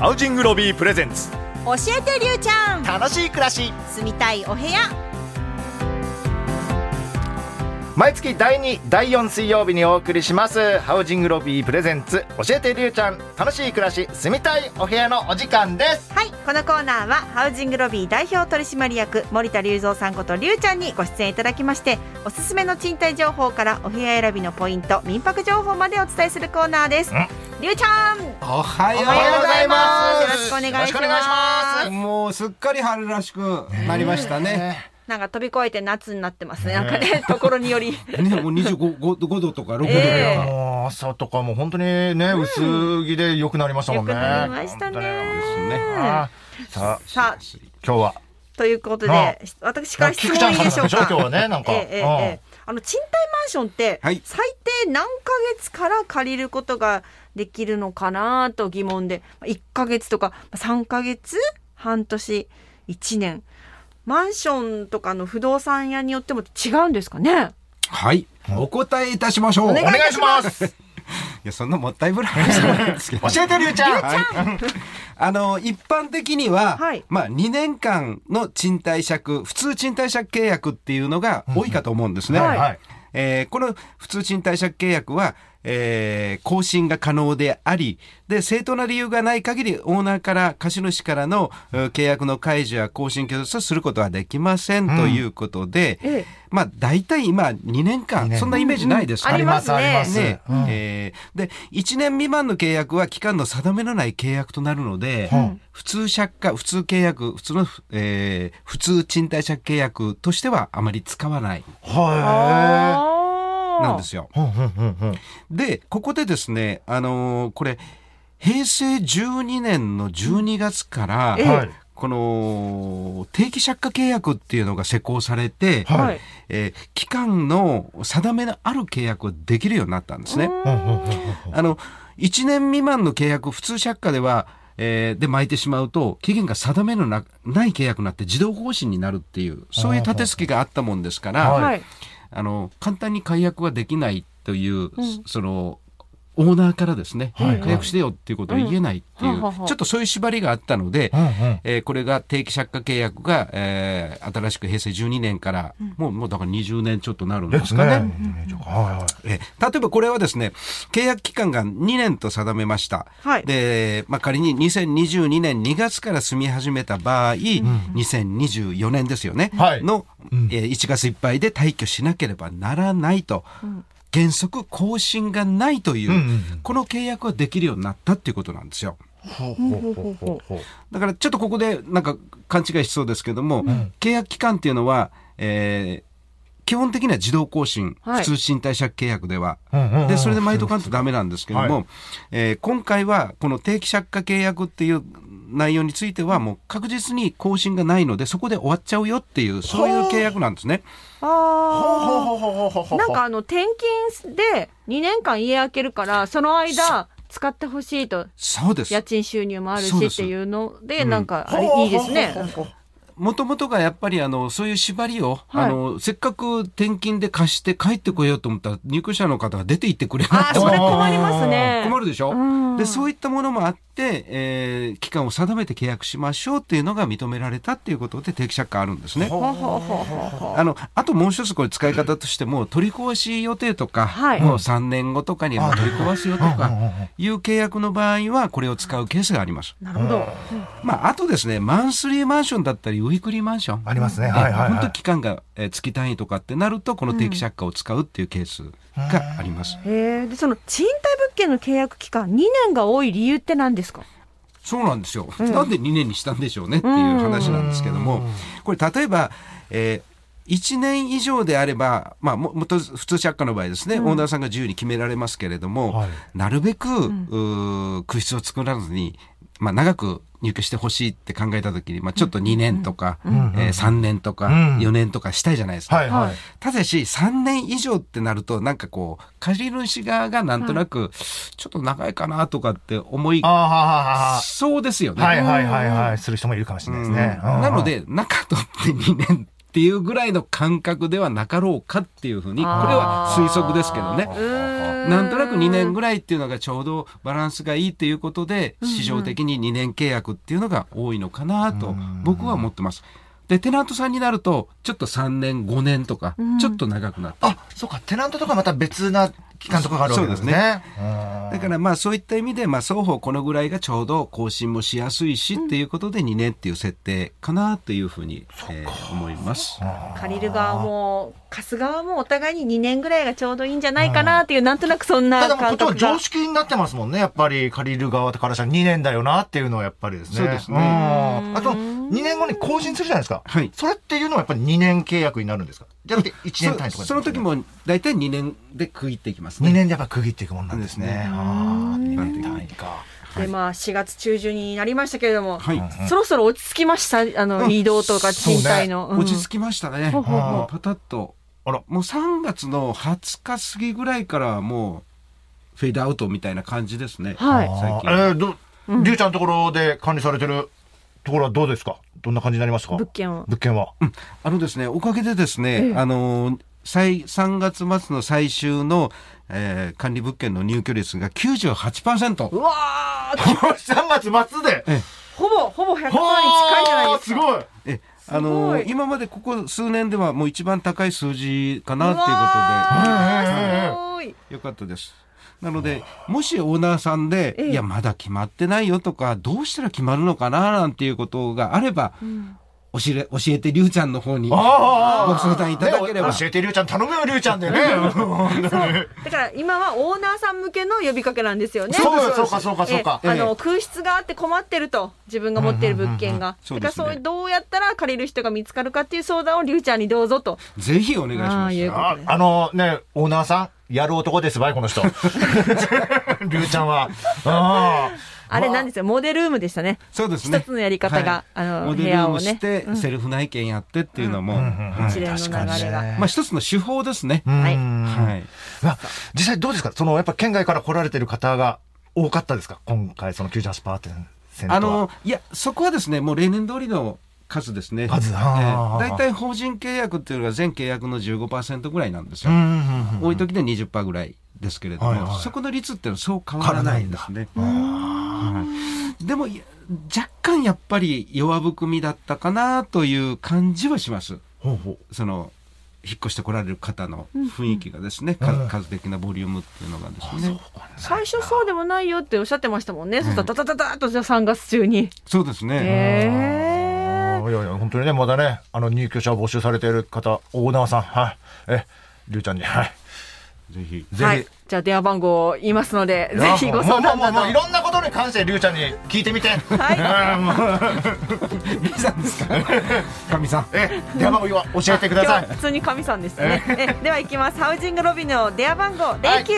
ハウジングロビープレゼンツ、 教えてりゅうちゃん、 楽しい暮らし。 住みたいお部屋。 毎月第2、第4水曜日にお送りしますハウジングロビープレゼンツ、教えてりゅうちゃん、楽しい暮らし住みたいお部屋のお時間です。 はい、このコーナーはハウジングロビー代表取締役森田隆三さんことりゅうちゃんにご出演いただきまして、おすすめの賃貸情報からお部屋選びのポイント、民泊情報までお伝えするコーナーです。りゅうちゃん、 おはようおはようございます。よよろしくお願いしよろしくお願いしま。 ますもうすっかり春らしくなりましたね。 なんか飛び越えて夏になってますね。なんかね、ところによりね、もう25度とか6度とか、 もう朝とかも本当にね、薄着で良くなりましたもんね。 良くなりましたね。 さあさあ、 今日はということで、私から質問いいでしょうか。 今日はね、なんか、 賃貸マンションって、 はい、 最低何ヶ月から借りることができるのかなと疑問で、1ヶ月とか3ヶ月、半年、1年、マンションとかの不動産屋によっても違うんですかね。 はい、お答えいたしましょう。 お願いしますいや、そんなもったいぶらないなんですけど教えてりゅうちゃん。 一般的には、 はい、 2年間の賃貸借、普通賃貸借契約っていうのが多いかと思うんですね。この普通賃貸借契約は、更新が可能であり、で正当な理由がない限りオーナーから貸主からの契約の解除や更新拒絶をすることはできません、ということで、だいたい今2年間そんなイメージないですか、 ありますね。 で1年未満の契約は期間の定めのない契約となるので、普通契約、普通の、普通賃貸借契約としてはあまり使わないなんですよ。でここでですね、これ平成12年の12月から、この定期借家契約っていうのが施行されて、期間の定めのある契約ができるようになったんですね。1年未満の契約、普通借家ではで巻いてしまうと期限が定めのない契約になって自動更新になるっていう、そういう立て付けがあったもんですから、簡単に解約はできないという、そのオーナーからですね、解約してよっていうことを言えないっていう、ちょっとそういう縛りがあったので、これが定期借家契約が、新しく平成12年から、もうだから20年ちょっとなるんですかね。例えばこれはですね、契約期間が2年と定めました。で、仮に2022年2月から住み始めた場合、2024年ですよね、の、1月いっぱいで退去しなければならないと。原則更新がないという、この契約はできるようになったっていうことなんですよ。だからちょっとここでなんか勘違いしそうですけども、契約期間っていうのは、基本的には自動更新、普通賃貸借契約では、でそれで巻いとかんとダメなんですけども、今回はこの定期借家契約っていう内容についてはもう確実に更新がないので、そこで終わっちゃうよっていう、そういう契約なんですね。 なんか転勤で2年間家空けるから、その間使ってほしいと。 そうです。 家賃収入もあるしっていうので、なんかいいですね。 もともとがやっぱりそういう縛りを、せっかく転勤で貸して帰ってこようと思ったら入居者の方が出て行ってくれないと。 それ困りますね。 困るでしょ。でそういったものもあって、期間を定めて契約しましょうっていうのが認められたっていうことで定期借家あるんですね。あともう一つこれ使い方としても、取り壊し予定とか、もう3年後とかには取り壊すよとかいう契約の場合はこれを使うケースがあります。 なるほど。 あとですね、マンスリーマンションだったりウィークリーマンションありますね。 本当期間が月単位とかってなると、この定期借家を使うっていうケースがあります。 でその賃貸物件の契約期間2年が多い理由って何ですか？ そうなんですよ。なんで2年にしたんでしょうねっていう話なんですけども、これ例えば、1年以上であれば、もっと普通借家の場合ですね、オーナーさんが自由に決められますけれども、なるべく、空室を作らずに、長く入居してほしいって考えたときに、ちょっと2年とか、3年とか、4年とかしたいじゃないですか。ただし3年以上ってなると、なんかこう借り主側がなんとなくちょっと長いかなとかって思いそうですよね。 する人もいるかもしれないですね。 なので中取って2年っていうぐらいの感覚ではなかろうかっていうふうに、これは推測ですけどね。 なんとなく2年ぐらいっていうのがちょうどバランスがいいということで、市場的に2年契約っていうのが多いのかなと僕は思ってます。でテナントさんになるとちょっと3年5年とかちょっと長くなって、 そうか、テナントとかまた別な期間とかがあるわけですね。 だからそういった意味で、双方このぐらいがちょうど更新もしやすいしっていうことで2年っていう設定かなというふうに、思います。 借りる側も貸す側もお互いに2年ぐらいがちょうどいいんじゃないかなっていう、なんとなくそんな感覚が。 ただもうこっちは常識になってますもんね。やっぱり借りる側からしたら2年だよなっていうのはやっぱりですね。 そうですね。 あと2年後に更新するじゃないですか。 はい。 それっていうのはやっぱり2年契約になるんですか？じゃなくて1年単位とか、 その時も大体2年で区切っていきますね。 2年でやっぱ区切っていくもんなんですね。2年単位か。 で4月中旬になりましたけれども、 はい、 そろそろ落ち着きました。移動とか賃貸の、 落ち着きましたね。パタッと。もう3月の20日過ぎぐらいからもうフェードアウトみたいな感じですね。 はい。 最近。りゅうちゃんのところで管理されてるところはどうですか？どんな感じになりますか？ 物件は。 ですね、おかげでですね、3月末の最終の、管理物件の入居率が 98%。 うわー 3月末でほぼ100%に近いじゃないですか。 すごい。 今までここ数年ではもう一番高い数字かなっていうことで、よかったです。なのでもしオーナーさんで、いやまだ決まってないよとか、どうしたら決まるのかななんていうことがあれば、教えてりゅうちゃんの方にご相談いただければ、 教えてりゅうちゃん頼むよりゅうちゃんでね。 だから今はオーナーさん向けの呼びかけなんですよね。 そうか。 空室があって困ってると、自分が持っている物件が、だからそうどうやったら借りる人が見つかるかっていう相談をりゅうちゃんにどうぞと。 ぜひお願いします。 オーナーさんやる男ですばいこの人。りゅうちゃんは。 あれなんですよ、モデルルームでしたね。 そうですね。 一つのやり方が、 モデルルームしてセルフ内見やってっていうのも一連の流れが、 一つの手法ですね。 実際どうですか？やっぱ県外から来られてる方が多かったですか？今回その 98%は。 いやそこはですね、もう例年通りの数ですね。だいたい法人契約っていうのが全契約の 15% ぐらいなんですよ。多い時で 20% ぐらいですけれども、そこの率っていうのはそう変わらないんですね。でも若干やっぱり弱含みだったかなという感じはします。その引っ越してこられる方の雰囲気がですね、数的なボリュームっていうのがですね。 最初そうでもないよっておっしゃってましたもんね。そしたらダダダダッとじゃあ3月中に。 そうですね。 いや本当にね、まだね入居者を募集されている方、オーナーさん、りゅうちゃんにぜひ。 じゃあ電話番号を言いますので、ぜひご相談など。 もういろんなことに関してりゅうちゃんに聞いてみて。 みさんですか？神さん。 電話番号教えてください。 普通に神さんですね。では行きます。ハウジングロビーの電話番号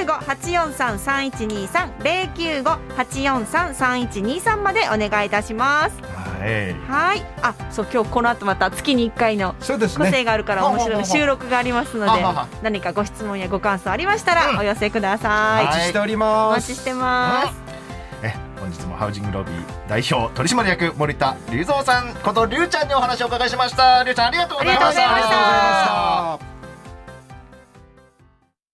095-843-3123 095-843-3123までお願いいたします。はい。そう今日この後また月に1回の個性があるから面白い収録がありますので、何かご質問やご感想ありましたらお寄せください。 お待ちしております。 お待ちしてます。 本日もハウジングロビー代表取締役森田隆三さんことりゅうちゃんにお話をお伺いしました。りゅうちゃんありがとうございました。